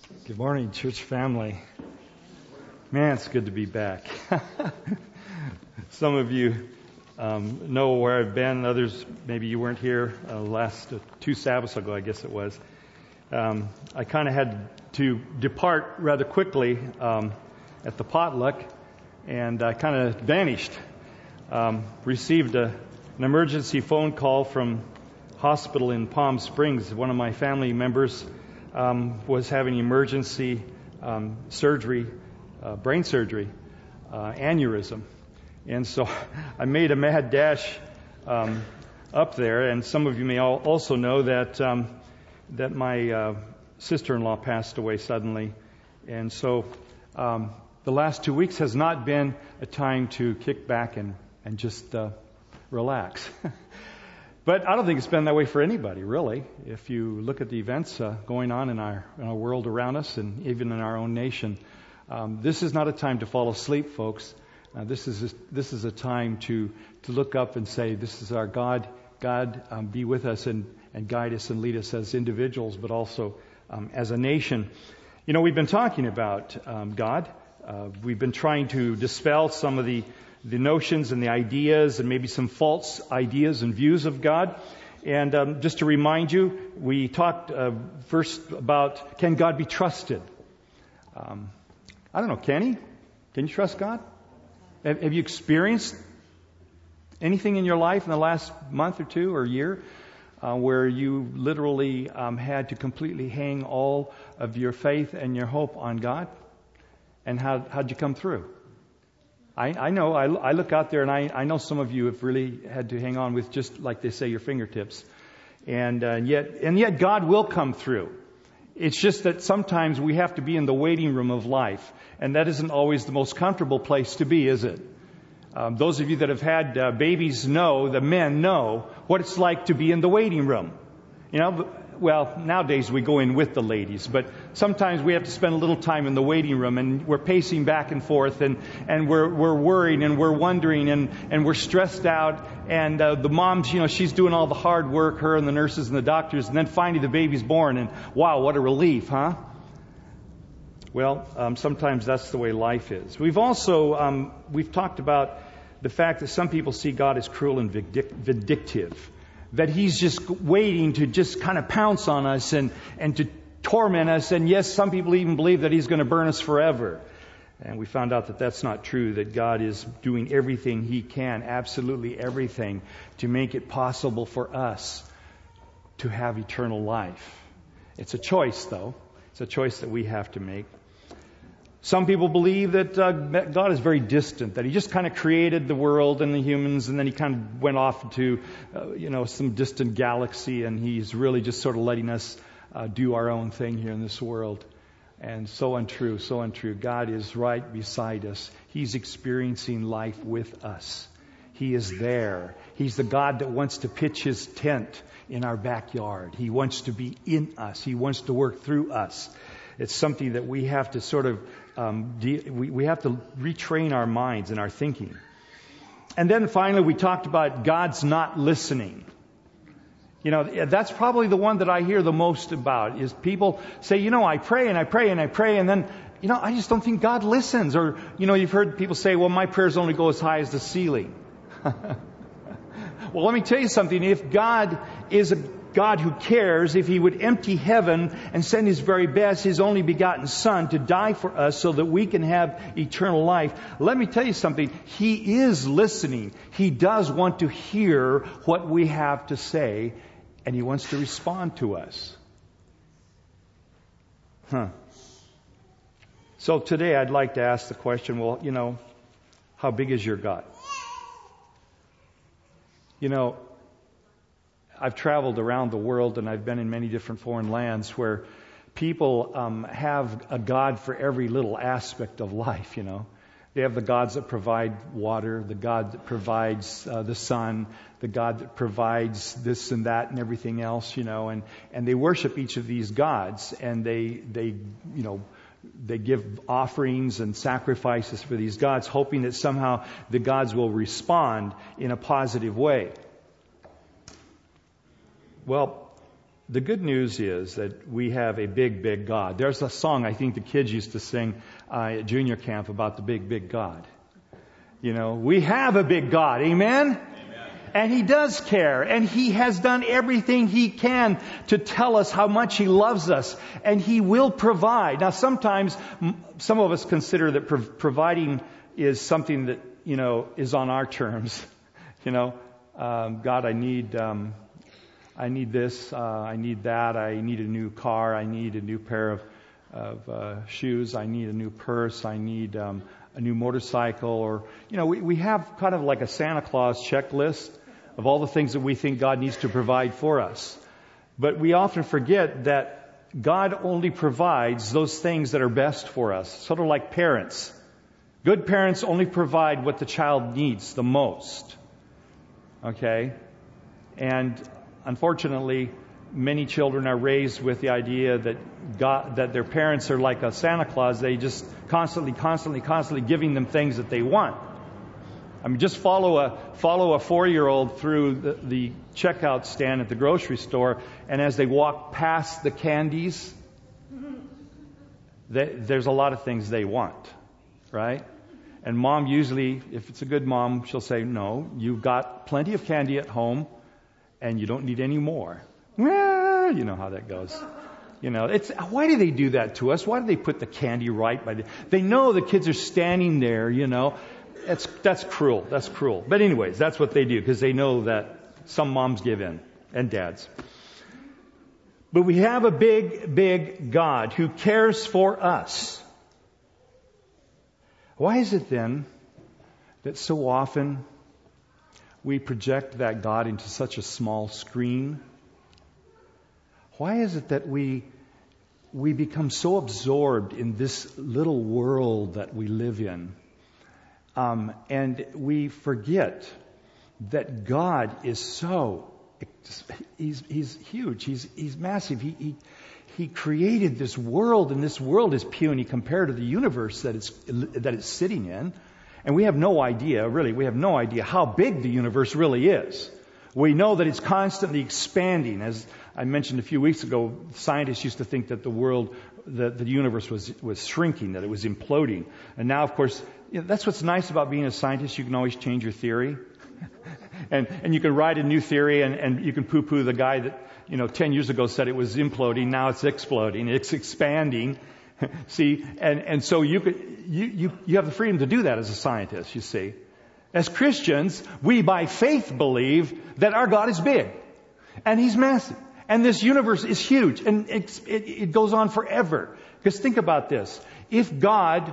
Good morning, church family. Man, it's good to be back. Some of you know where I've been. Others, maybe you weren't here last 2 Sabbaths ago, I guess it was. I kind of had to depart rather quickly at the potluck, and I kind of vanished. Received an emergency phone call from hospital in Palm Springs. One of my family members was having emergency surgery, brain surgery, aneurysm. And so I made a mad dash up there. And some of you may also know that that my sister-in-law passed away suddenly. And so the last 2 weeks has not been a time to kick back and just relax. But I don't think it's been that way for anybody, really. If you look at the events going on in our world around us and even in our own nation, this is not a time to fall asleep, folks. This is a time to look up and say, this is our God. God, be with us and guide us and lead us as individuals, but also as a nation. You know, we've been talking about God. We've been trying to dispel some of the notions and the ideas and maybe some false ideas and views of God. And just to remind you, we talked first about, can God be trusted? I don't know, can he? Can you trust God? Have you experienced anything in your life in the last month or two or year where you literally had to completely hang all of your faith and your hope on God? And how'd you come through? I know, I look out there and I know some of you have really had to hang on with, just like they say, your fingertips. And yet God will come through. It's just that sometimes we have to be in the waiting room of life. And that isn't always the most comfortable place to be, is it? Those of you that have had babies know, the men know, what it's like to be in the waiting room. You know, well, nowadays we go in with the ladies, but sometimes we have to spend a little time in the waiting room, and we're pacing back and forth, and we're worried, and we're wondering, and we're stressed out, and the mom's, you know, she's doing all the hard work, her and the nurses and the doctors, and then finally the baby's born, and wow, what a relief, huh? Well, sometimes that's the way life is. We've also, we've talked about the fact that some people see God as cruel and vindictive. That He's just waiting to just kind of pounce on us and to torment us. And yes, some people even believe that He's going to burn us forever. And we found out that that's not true, that God is doing everything He can, absolutely everything, to make it possible for us to have eternal life. It's a choice, though. It's a choice that we have to make. Some people believe that God is very distant, that He just kind of created the world and the humans, and then He kind of went off into, some distant galaxy, and He's really just sort of letting us do our own thing here in this world. And so untrue, so untrue. God is right beside us. He's experiencing life with us. He is there. He's the God that wants to pitch His tent in our backyard. He wants to be in us. He wants to work through us. It's something that we have to sort of, we have to retrain our minds and our thinking. And then finally, we talked about God's not listening. You know, that's probably the one that I hear the most about, is people say, I pray and I pray and I pray, and then, I just don't think God listens. Or, you've heard people say, well, my prayers only go as high as the ceiling. Well, let me tell you something. If God is a God who cares, if He would empty heaven and send His very best, His only begotten Son, to die for us so that we can have eternal life, let me tell you something. He is listening. He does want to hear what we have to say, and He wants to respond to us. So today I'd like to ask the question, well, how big is your God? I've traveled around the world, and I've been in many different foreign lands where people have a God for every little aspect of life, They have the gods that provide water, the God that provides the sun, the God that provides this and that and everything else, and they worship each of these gods, and they give offerings and sacrifices for these gods, hoping that somehow the gods will respond in a positive way. Well, the good news is that we have a big, big God. There's a song I think the kids used to sing at junior camp about the big, big God. We have a big God. Amen? And He does care. And He has done everything He can to tell us how much He loves us. And He will provide. Now, sometimes some of us consider that providing is something that, is on our terms. God, I need this, I need that, I need a new car, I need a new pair of shoes, I need a new purse, I need a new motorcycle, or, we have kind of like a Santa Claus checklist of all the things that we think God needs to provide for us. But we often forget that God only provides those things that are best for us, sort of like parents. Good parents only provide what the child needs the most. Okay? And unfortunately, many children are raised with the idea that their parents are like a Santa Claus. They just constantly giving them things that they want. I mean, just follow a 4-year-old through the checkout stand at the grocery store, and as they walk past the candies, there's a lot of things they want, right? And mom usually, if it's a good mom, she'll say, no, you've got plenty of candy at home, and you don't need any more. Well, you know how that goes. Why do they do that to us? Why do they put the candy right by they know the kids are standing there, That's cruel. That's cruel. But anyways, that's what they do, because they know that some moms give in, and dads. But we have a big, big God who cares for us. Why is it then that so often we project that God into such a small screen? Why is it that we become so absorbed in this little world that we live in? And we forget that God is He's huge. He's massive. He created this world, and this world is puny compared to the universe that it's sitting in. And we have no idea how big the universe really is. We know that it's constantly expanding. As I mentioned a few weeks ago, scientists used to think that the universe was shrinking, that it was imploding. And now, of course, that's what's nice about being a scientist. You can always change your theory. and you can write a new theory, and you can poo-poo the guy that, 10 years ago said it was imploding. Now it's exploding. It's expanding. See, and so you have the freedom to do that as a scientist, you see. As Christians, we by faith believe that our God is big and He's massive, and this universe is huge, and it goes on forever. Because think about this: if God,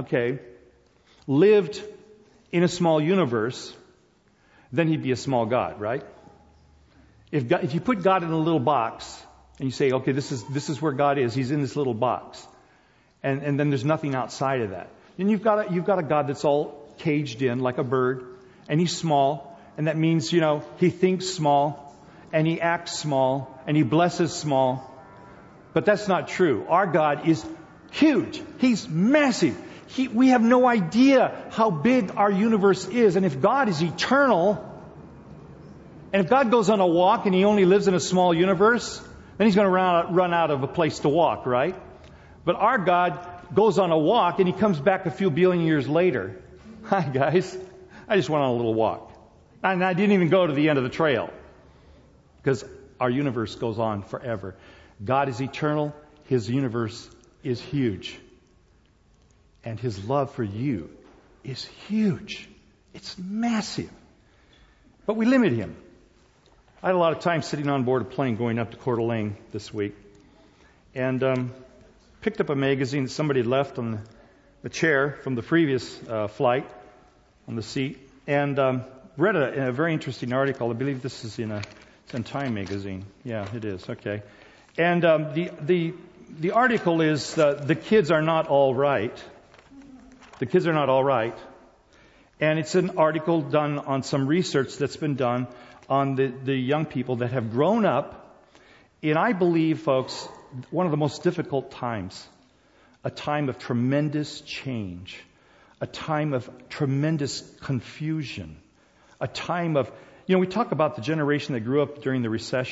lived in a small universe, then He'd be a small God, right? If you put God in a little box and you say, okay, this is where God is. He's in this little box, and then there's nothing outside of that. Then you've got a God that's all caged in like a bird, and He's small, and that means, He thinks small, and He acts small, and He blesses small. But that's not true. Our God is huge. He's massive. We have no idea how big our universe is. And if God is eternal, and if God goes on a walk and He only lives in a small universe, then He's going to run out of a place to walk, right? But our God goes on a walk, and He comes back a few billion years later. Hi, guys. I just went on a little walk. And I didn't even go to the end of the trail, because our universe goes on forever. God is eternal. His universe is huge. And His love for you is huge. It's massive. But we limit Him. I had a lot of time sitting on board a plane going up to Coeur d'Alene this week, and picked up a magazine that somebody had left on the chair from the previous flight on the seat, and read a very interesting article. I believe this is it's in Time magazine. Yeah, it is. Okay. And the article is The Kids Are Not All Right. The kids are not all right. And it's an article done on some research that's been done on the young people that have grown up in, I believe, folks, one of the most difficult times. A time of tremendous change. A time of tremendous confusion. A time of, we talk about the generation that grew up during the recession.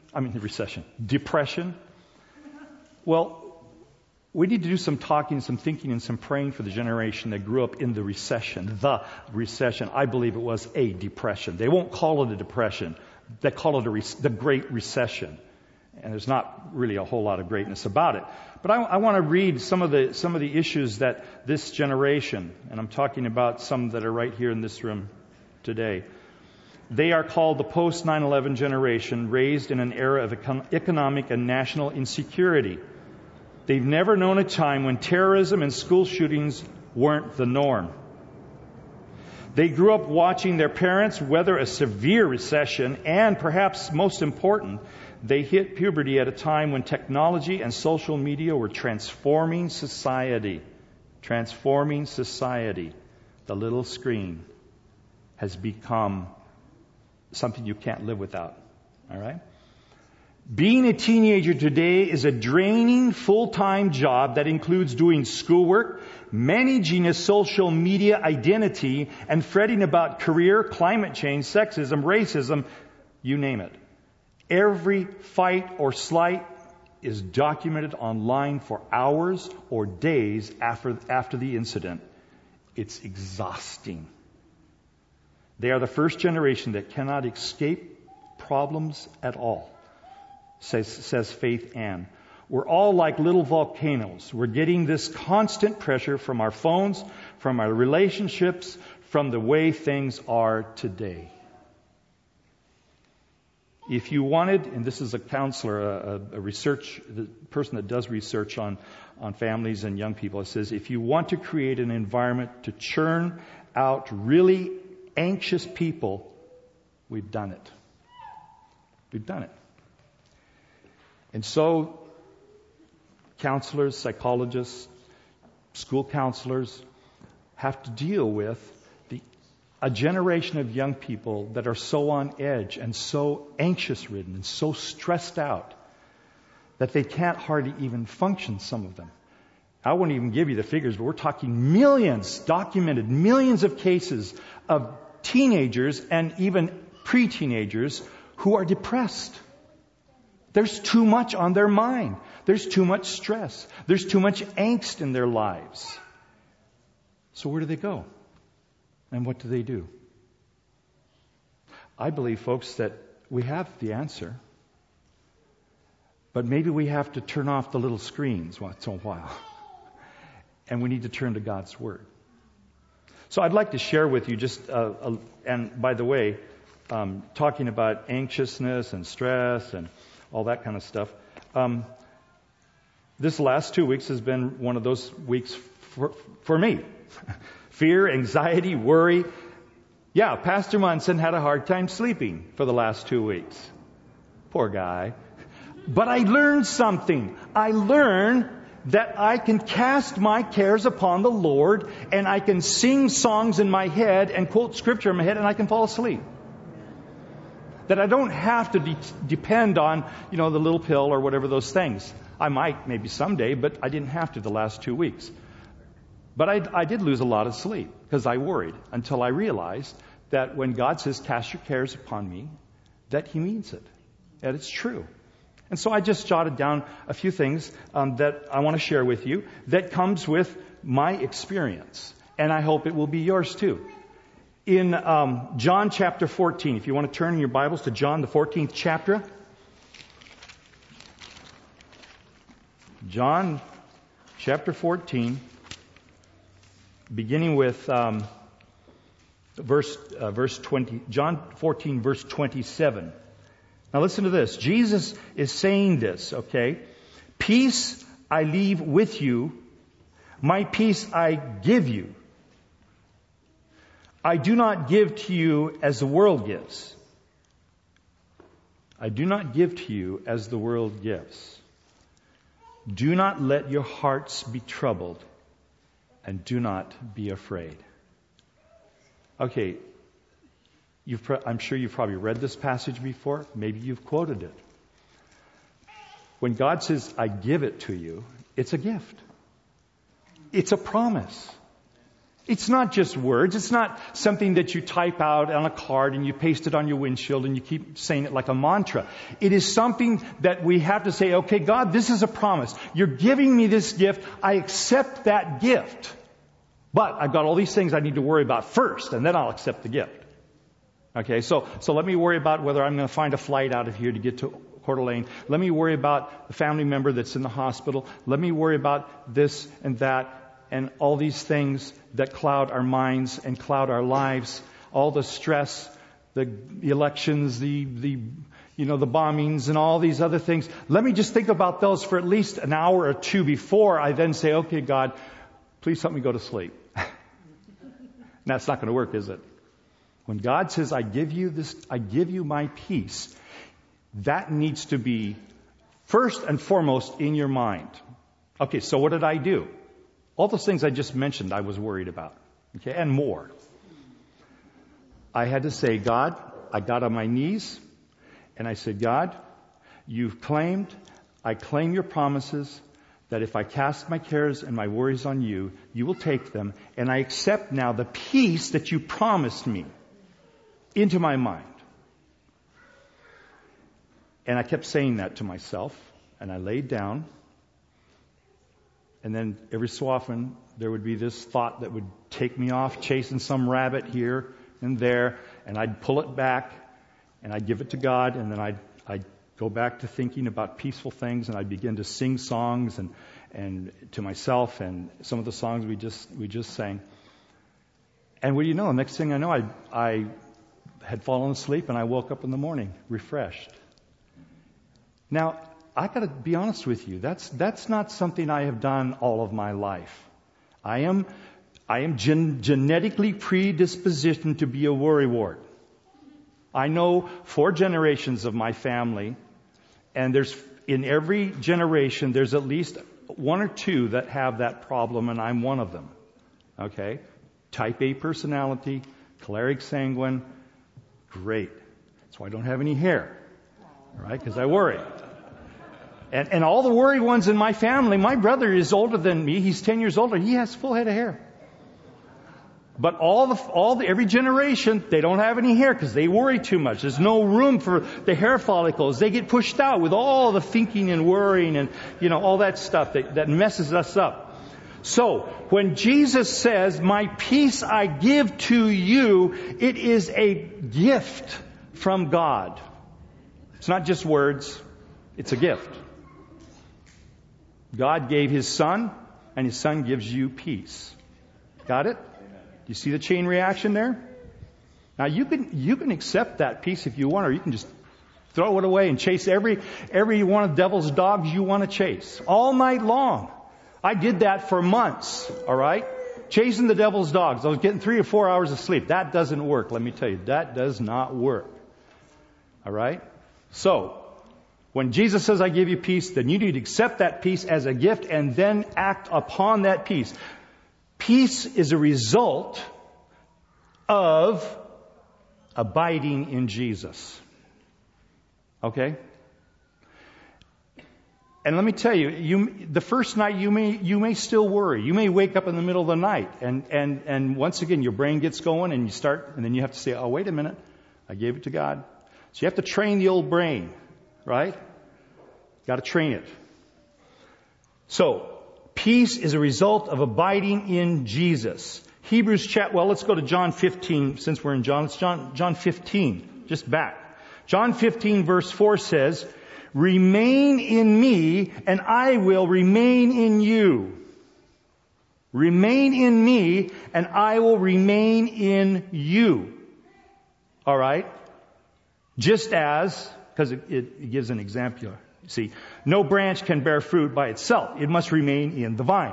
depression. Well, we need to do some talking, some thinking, and some praying for the generation that grew up in the recession. The recession. I believe it was a depression. They won't call it a depression. They call it the Great Recession. And there's not really a whole lot of greatness about it. But I want to read some of the issues that this generation, and I'm talking about some that are right here in this room today. They are called the post 9/11 generation, raised in an era of economic and national insecurity. They've never known a time when terrorism and school shootings weren't the norm. They grew up watching their parents weather a severe recession, and perhaps most important, they hit puberty at a time when technology and social media were transforming society. Transforming society. The little screen has become something you can't live without. All right? Being a teenager today is a draining full-time job that includes doing schoolwork, managing a social media identity, and fretting about career, climate change, sexism, racism, you name it. Every fight or slight is documented online for hours or days after the incident. It's exhausting. They are the first generation that cannot escape problems at all, says Faith Ann. We're all like little volcanoes. We're getting this constant pressure from our phones, from our relationships, from the way things are today. If you wanted, and this is a counselor, the person that does research on families and young people, it says, if you want to create an environment to churn out really anxious people, we've done it. We've done it. And so, counselors, psychologists, school counselors have to deal with a generation of young people that are so on edge and so anxious-ridden and so stressed out that they can't hardly even function, some of them. I won't even give you the figures, but we're talking millions, documented millions of cases of teenagers and even pre-teenagers who are depressed. There's too much on their mind. There's too much stress. There's too much angst in their lives. So where do they go? And what do they do? I believe, folks, that we have the answer. But maybe we have to turn off the little screens once in a while. And we need to turn to God's Word. So I'd like to share with you just, and by the way, talking about anxiousness and stress and all that kind of stuff. This last 2 weeks has been one of those weeks for me. Fear, anxiety, worry. Yeah, Pastor Munson had a hard time sleeping for the last 2 weeks. Poor guy. But I learned something. I learned that I can cast my cares upon the Lord, and I can sing songs in my head and quote scripture in my head, and I can fall asleep. That I don't have to depend on, the little pill or whatever those things. I might maybe someday, but I didn't have to the last 2 weeks. But I did lose a lot of sleep because I worried until I realized that when God says, cast your cares upon me, that He means it. That it's true. And so I just jotted down a few things that I want to share with you that comes with my experience. And I hope it will be yours too. In John chapter 14, if you want to turn in your Bibles to John, the 14th chapter. John chapter 14, beginning with verse 20. John 14, verse 27. Now listen to this. Jesus is saying this, okay? Peace I leave with you. My peace I give you. I do not give to you as the world gives. I do not give to you as the world gives. Do not let your hearts be troubled, and do not be afraid. Okay, I'm sure you've probably read this passage before. Maybe you've quoted it. When God says, I give it to you, it's a gift. It's a promise. It's not just words. It's not something that you type out on a card and you paste it on your windshield and you keep saying it like a mantra. It is something that we have to say, okay, God, this is a promise. You're giving me this gift. I accept that gift. But I've got all these things I need to worry about first, and then I'll accept the gift. Okay, so let me worry about whether I'm going to find a flight out of here to get to Coeur d'Alene. Let me worry about the family member that's in the hospital. Let me worry about this and that and all these things that cloud our minds and cloud our lives. All the stress, the elections, the bombings and all these other things. Let me just think about those for at least an hour or two before I then say, okay, God, please help me go to sleep. That's not going to work, is it? When God says, I give you my peace, that needs to be first and foremost in your mind. Okay, so what did I do? All those things I just mentioned, I was worried about. Okay, and more. I had to say, God, I got on my knees and I said, God, I claim your promises that if I cast my cares and my worries on you, you will take them, and I accept now the peace that you promised me into my mind. And I kept saying that to myself, and I laid down, and then every so often there would be this thought that would take me off chasing some rabbit here and there, and I'd pull it back, and I'd give it to God, and then I'd go back to thinking about peaceful things, and I'd begin to sing songs and to myself, and some of the songs we just sang. And what do you know? The next thing I know, I had fallen asleep, and I woke up in the morning refreshed. Now, I got to be honest with you. That's not something I have done all of my life. I am genetically predispositioned to be a worrywart. I know 4 generations of my family, and in every generation there's at least 1 or 2 that have that problem, and I'm one of them. Okay? Type A personality, choleric sanguine, great. That's why I don't have any hair. Right? Because I worry. And all the worried ones in my family, my brother is older than me. He's 10 years older. He has full head of hair. But every generation, they don't have any hair because they worry too much. There's no room for the hair follicles. They get pushed out with all the thinking and worrying and, all that stuff that messes us up. So, when Jesus says, my peace I give to you, it is a gift from God. It's not just words. It's a gift. God gave His Son, and His Son gives you peace. Got it? You see the chain reaction there? Now you can accept that peace if you want, or you can just throw it away and chase every one of the devil's dogs you want to chase all night long. I did that for months. All right, chasing the devil's dogs. I was getting 3 or 4 hours of sleep. That doesn't work. Let me tell you, that does not work. All right. So when Jesus says, "I give you peace," then you need to accept that peace as a gift and then act upon that peace. Peace is a result of abiding in Jesus. Okay? And let me tell you, the first night you may still worry. You may wake up in the middle of the night and once again your brain gets going and then you have to say, "Oh, wait a minute. I gave it to God." So you have to train the old brain, right? Got to train it. So, peace is a result of abiding in Jesus. Let's go to John 15, since we're in John. It's John 15, just back. John 15 verse 4 says, "Remain in me, and I will remain in you." Remain in me, and I will remain in you. All right? Just as, because it gives an example. See, no branch can bear fruit by itself. It must remain in the vine.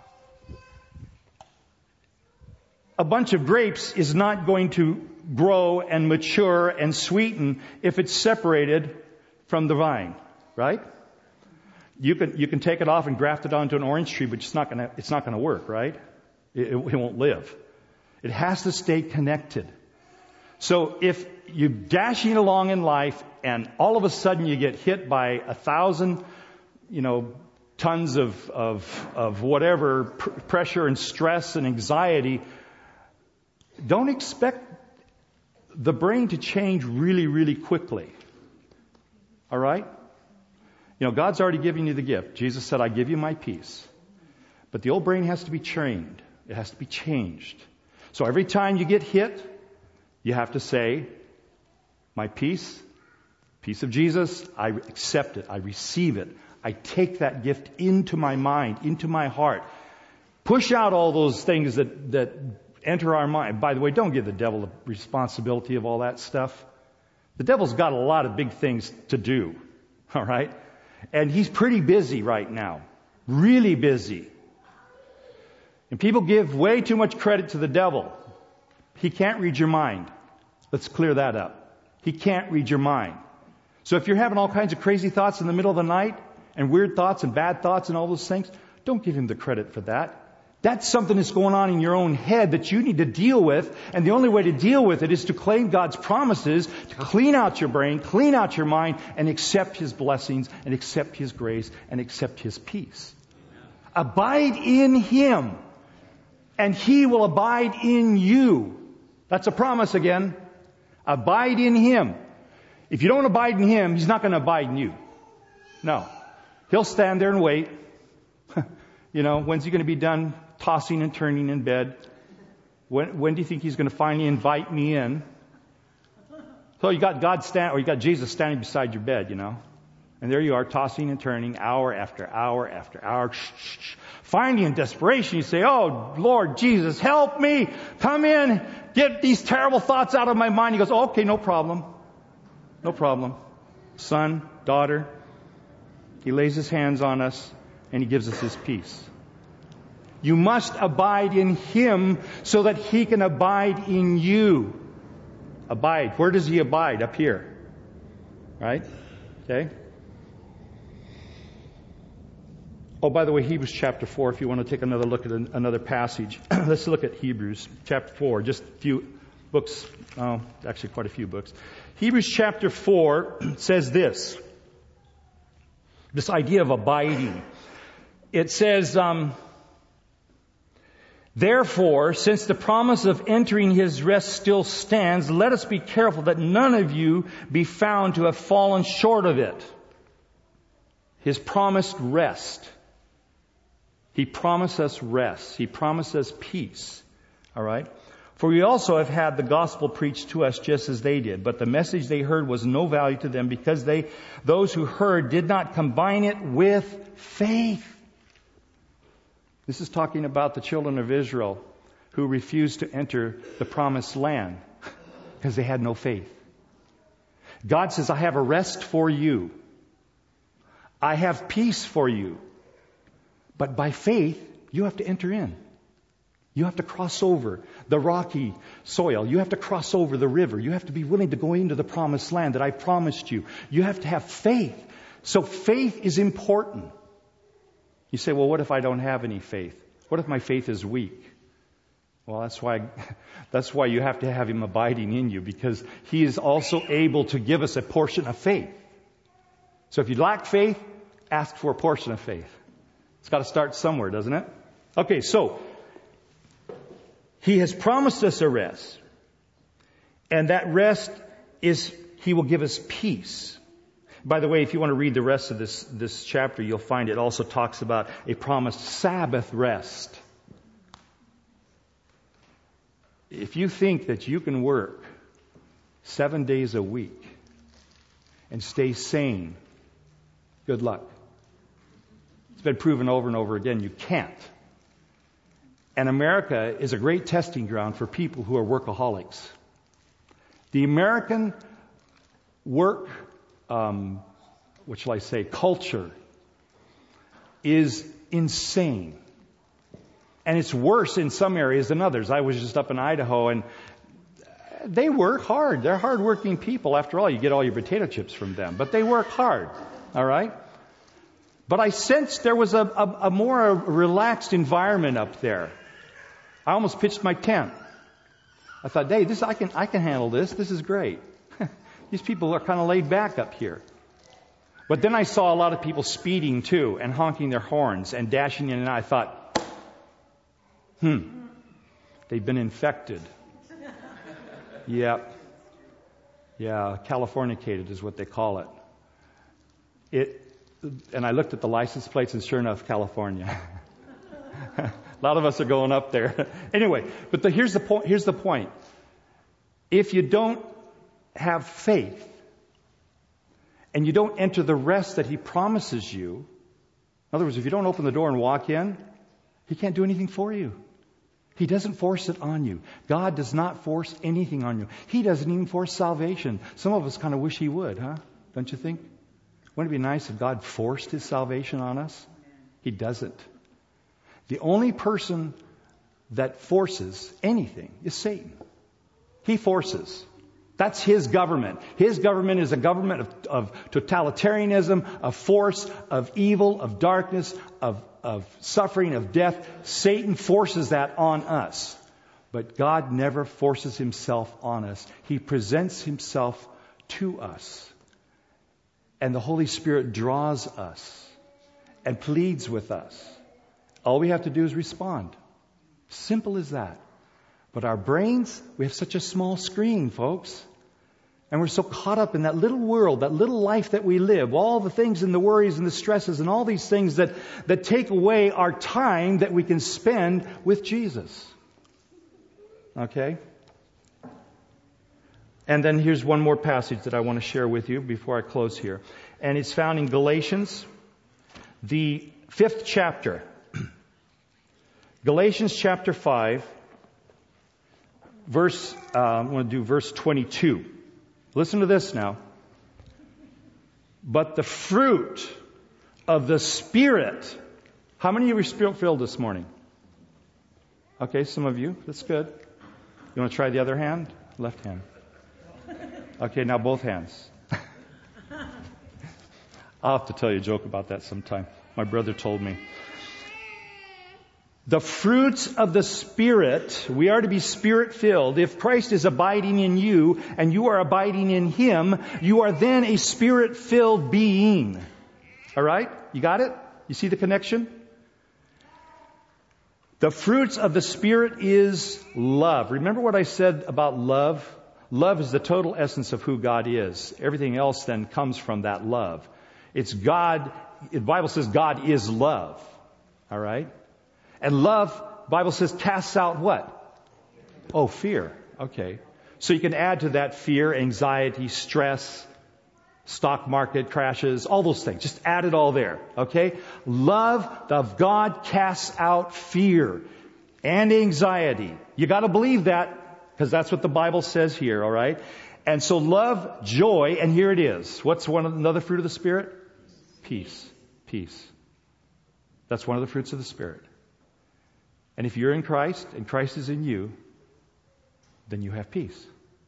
A bunch of grapes is not going to grow and mature and sweeten if it's separated from the vine, right? You can take it off and graft it onto an orange tree, but it's not going to work, right? It won't live. It has to stay connected. So if you're dashing along in life and all of a sudden you get hit by 1,000, tons of whatever pressure and stress and anxiety, don't expect the brain to change really, really quickly. All right? God's already given you the gift. Jesus said, I give you my peace. But the old brain has to be trained. It has to be changed. So every time you get hit, you have to say, my peace of Jesus, I accept it. I receive it. I take that gift into my mind, into my heart. Push out all those things that enter our mind. By the way, don't give the devil the responsibility of all that stuff. The devil's got a lot of big things to do. All right? And he's pretty busy right now. Really busy. And people give way too much credit to the devil. He can't read your mind. Let's clear that up. He can't read your mind. So if you're having all kinds of crazy thoughts in the middle of the night, and weird thoughts and bad thoughts and all those things, don't give him the credit for that. That's something that's going on in your own head that you need to deal with. And the only way to deal with it is to claim God's promises, to clean out your brain, clean out your mind, and accept His blessings, and accept His grace, and accept His peace. Abide in Him, and He will abide in you. That's a promise again. Abide in Him. If you don't abide in Him, He's not going to abide in you. No. He'll stand there and wait. When's He going to be done tossing and turning in bed? When do you think He's going to finally invite me in? So you got you got Jesus standing beside your bed, And there you are, tossing and turning, hour after hour after hour. Finally, in desperation, you say, oh, Lord Jesus, help me. Come in. Get these terrible thoughts out of my mind. He goes, oh, okay, no problem. No problem. Son, daughter. He lays His hands on us, and He gives us His peace. You must abide in Him so that He can abide in you. Abide. Where does He abide? Up here. Right? Okay? Oh, by the way, Hebrews chapter 4, if you want to take another look at another passage. Let's look at Hebrews chapter 4. Just a few books. Oh, actually quite a few books. Hebrews chapter 4 says this. This idea of abiding. It says, therefore, since the promise of entering His rest still stands, let us be careful that none of you be found to have fallen short of it. His promised rest. He promised us rest. He promised us peace. All right? For we also have had the gospel preached to us just as they did. But the message they heard was no value to them because those who heard did not combine it with faith. This is talking about the children of Israel who refused to enter the promised land because they had no faith. God says, I have a rest for you. I have peace for you. But by faith, you have to enter in. You have to cross over the rocky soil. You have to cross over the river. You have to be willing to go into the promised land that I promised you. You have to have faith. So faith is important. You say, well, what if I don't have any faith? What if my faith is weak? Well, that's why you have to have Him abiding in you, because He is also able to give us a portion of faith. So if you lack faith, ask for a portion of faith. It's got to start somewhere, doesn't it? Okay, so He has promised us a rest. And that rest is, He will give us peace. By the way, if you want to read the rest of this chapter, you'll find it also talks about a promised Sabbath rest. If you think that you can work 7 days a week and stay sane, good luck. It's been proven over and over again, you can't. And America is a great testing ground for people who are workaholics. The American culture is insane. And it's worse in some areas than others. I was just up in Idaho, and they work hard. They're hardworking people. After all, you get all your potato chips from them. But they work hard. All right? But I sensed there was a more relaxed environment up there. I almost pitched my tent. I thought, hey, I can handle this. This is great. These people are kind of laid back up here. But then I saw a lot of people speeding too and honking their horns and dashing in, and I thought, they've been infected. Yep. Yeah, Californicated is what they call it. And I looked at the license plates, and sure enough, California. A lot of us are going up there. Anyway, but here's the point. If you don't have faith, and you don't enter the rest that He promises you, in other words, if you don't open the door and walk in, He can't do anything for you. He doesn't force it on you. God does not force anything on you. He doesn't even force salvation. Some of us kind of wish He would, huh? Don't you think? Wouldn't it be nice if God forced His salvation on us? He doesn't. The only person that forces anything is Satan. He forces. That's his government. His government is a government of totalitarianism, of force, of evil, of darkness, of suffering, of death. Satan forces that on us. But God never forces Himself on us. He presents Himself to us. And the Holy Spirit draws us and pleads with us. All we have to do is respond. Simple as that. But our brains, we have such a small screen, folks. And we're so caught up in that little world, that little life that we live, all the things and the worries and the stresses and all these things that take away our time that we can spend with Jesus. Okay? And then here's one more passage that I want to share with you before I close here. And it's found in Galatians, the 5th chapter. Galatians chapter 5, I'm going to do verse 22. Listen to this now. But the fruit of the Spirit. How many of you are Spirit-filled this morning? Okay, some of you. That's good. You want to try the other hand? Left hand. Okay, now both hands. I'll have to tell you a joke about that sometime. My brother told me. The fruits of the Spirit, we are to be Spirit-filled. If Christ is abiding in you and you are abiding in Him, you are then a Spirit-filled being. All right? You got it? You see the connection? The fruits of the Spirit is love. Remember what I said about love? Love is the total essence of who God is. Everything else then comes from that love. It's God. The Bible says God is love. All right? And love, Bible says, casts out what? Oh, fear. Okay. So you can add to that fear, anxiety, stress, stock market crashes, all those things. Just add it all there. Okay? Love of God casts out fear and anxiety. You got to believe that because that's what the Bible says here. All right? And so love, joy, and here it is. What's another fruit of the Spirit? Peace. Peace. That's one of the fruits of the Spirit. And if you're in Christ and Christ is in you, then you have peace.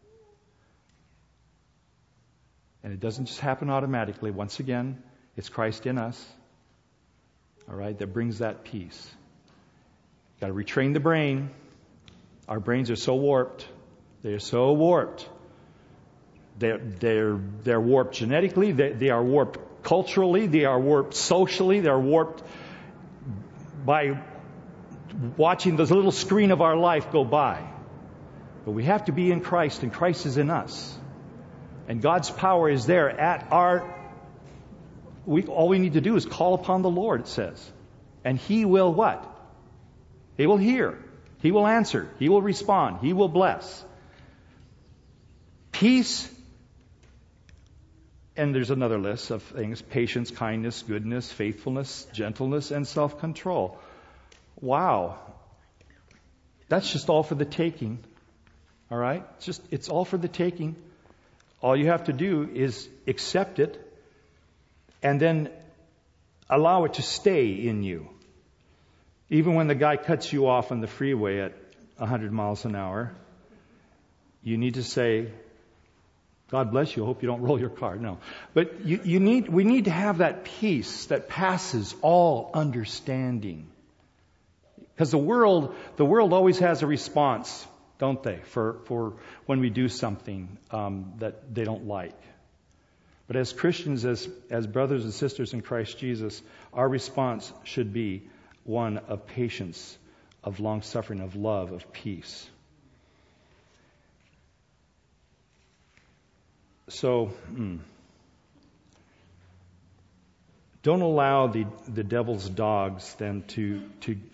And it doesn't just happen automatically. Once again, it's Christ in us, all right, that brings that peace. Got to retrain the brain. Our brains are so warped. They're so warped. They're warped genetically. They are warped culturally. They are warped socially. They're warped by watching this little screen of our life go by. But we have to be in Christ, and Christ is in us. And God's power is there at all we need to do is call upon the Lord, it says. And He will what? He will hear. He will answer. He will respond. He will bless. Peace. And there's another list of things. Patience, kindness, goodness, faithfulness, gentleness, and self-control. Wow. That's just all for the taking. All right? It's all for the taking. All you have to do is accept it and then allow it to stay in you. Even when the guy cuts you off on the freeway at 100 miles an hour, you need to say, God bless you. I hope you don't roll your car. No. But we need to have that peace that passes all understanding. Because the world always has a response, don't they, for when we do something that they don't like. But as Christians, as brothers and sisters in Christ Jesus, our response should be one of patience, of long-suffering, of love, of peace. So, don't allow the devil's dogs then to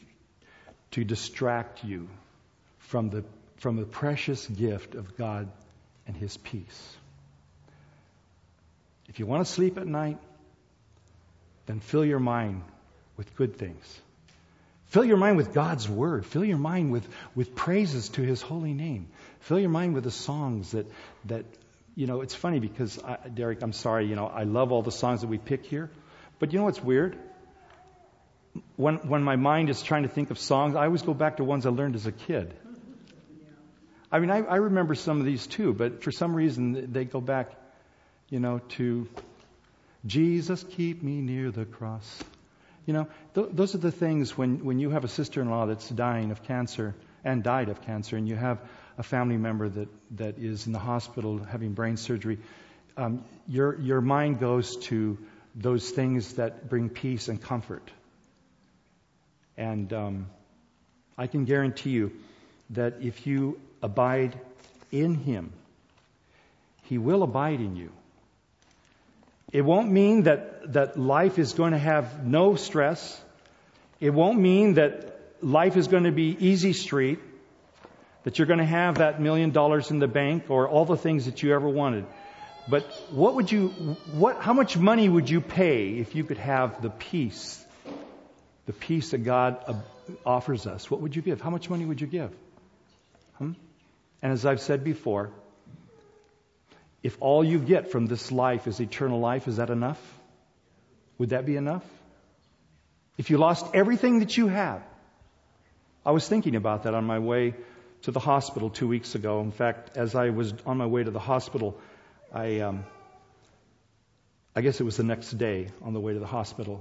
distract you from the precious gift of God and His peace. If you want to sleep at night, then fill your mind with good things. Fill your mind with God's Word. Fill your mind with praises to His holy name. Fill your mind with the songs that it's funny because, Derek, I'm sorry, I love all the songs that we pick here. But you know what's weird? When my mind is trying to think of songs, I always go back to ones I learned as a kid. I mean, I remember some of these too, but for some reason they go back, to Jesus, keep me near the cross. Those are the things when you have a sister-in-law that's dying of cancer and died of cancer, and you have a family member that is in the hospital having brain surgery, your mind goes to those things that bring peace and comfort. And I can guarantee you that if you abide in Him, He will abide in you. It won't mean that life is going to have no stress. It won't mean that life is going to be easy street, that you're going to have that $1 million in the bank or all the things that you ever wanted. But how much money would you pay if you could have the peace that God offers us? What would you give? How much money would you give? And as I've said before, if all you get from this life is eternal life, is that enough? Would that be enough? If you lost everything that you have. I was thinking about that on my way to the hospital 2 weeks ago. In fact, as I was on my way to the hospital, I guess it was the next day on the way to the hospital,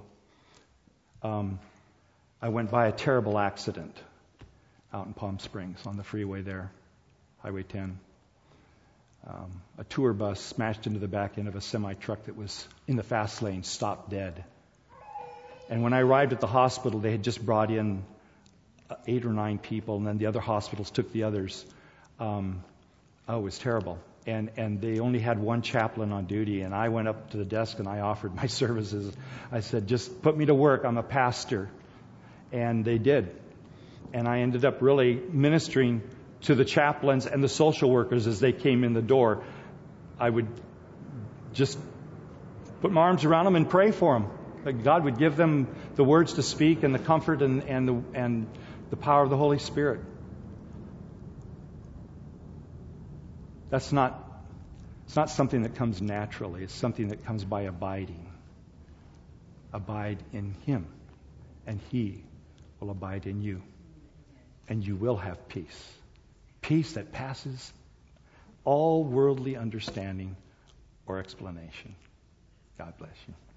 I went by a terrible accident out in Palm Springs on the freeway there, Highway 10. A tour bus smashed into the back end of a semi-truck that was in the fast lane, stopped dead. And when I arrived at the hospital, they had just brought in 8 or 9 people, and then the other hospitals took the others. It was terrible. And they only had one chaplain on duty, and I went up to the desk and I offered my services. I said, just put me to work. I'm a pastor. And they did. And I ended up really ministering to the chaplains and the social workers as they came in the door. I would just put my arms around them and pray for them. That God would give them the words to speak and the comfort and the power of the Holy Spirit. It's not something that comes naturally. It's something that comes by abiding. Abide in Him, and He will abide in you. And you will have peace. Peace that passes all worldly understanding or explanation. God bless you.